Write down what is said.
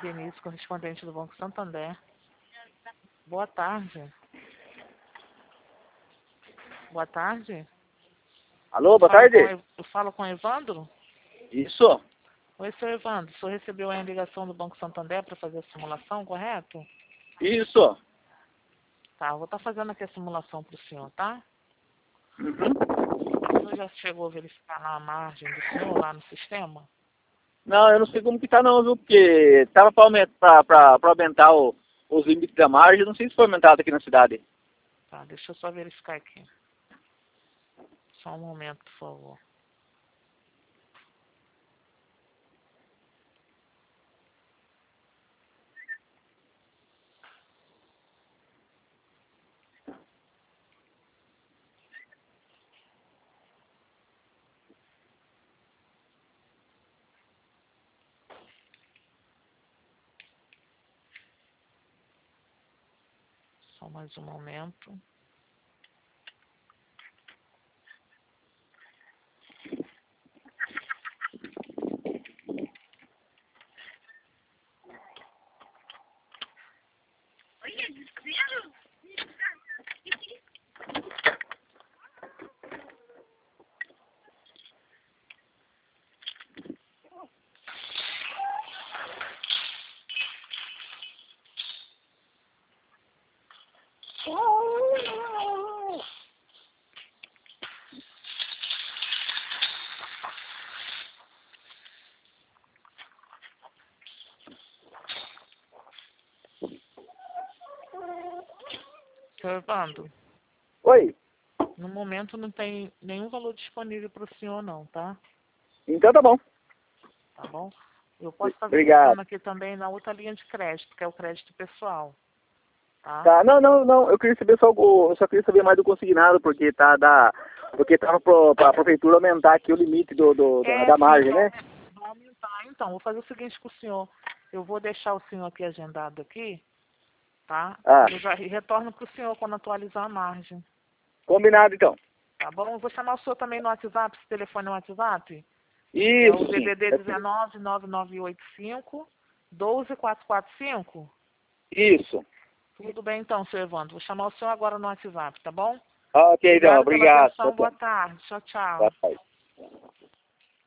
Denise, correspondente do Banco Santander. Boa tarde. Boa tarde. Alô, boa tarde. Eu falo com o Evandro? Isso. Oi, seu Evandro. O senhor recebeu a ligação do Banco Santander para fazer a simulação, correto? Isso. Tá, eu vou estar fazendo aqui a simulação para o senhor, tá? Uhum. O senhor já chegou a verificar na margem do senhor lá no sistema? Não, eu não sei como que tá não, viu? Porque tava para aumentar os limites da margem, não sei se foi aumentado aqui na cidade. Tá, deixa eu só verificar aqui. Só um momento, por favor. Só mais um momento. Seu Evandro, Oi. no momento não tem nenhum valor disponível para o senhor não, tá? Então tá bom. Tá bom? Eu posso estar Obrigado. verificando aqui também na outra linha de crédito, que é o crédito pessoal, tá? Tá, não, eu queria saber eu só queria saber mais do consignado, porque porque tava pra prefeitura aumentar aqui o limite da margem, Sim, né? vai aumentar. Então, vou fazer o seguinte com o senhor. Eu vou deixar o senhor aqui agendado aqui, tá? Ah, Eu já retorno para o senhor quando atualizar a margem. combinado então. Tá bom? Eu vou chamar o senhor também no WhatsApp, esse telefone no WhatsApp. É o Isso, sim. DDD 19 9985 12445. Isso. Tudo bem então, seu Evandro. Vou chamar o senhor agora no WhatsApp, tá bom? Ok, então, Obrigado pela obrigado. atenção. Boa tarde. Tchau, tchau. Tchau.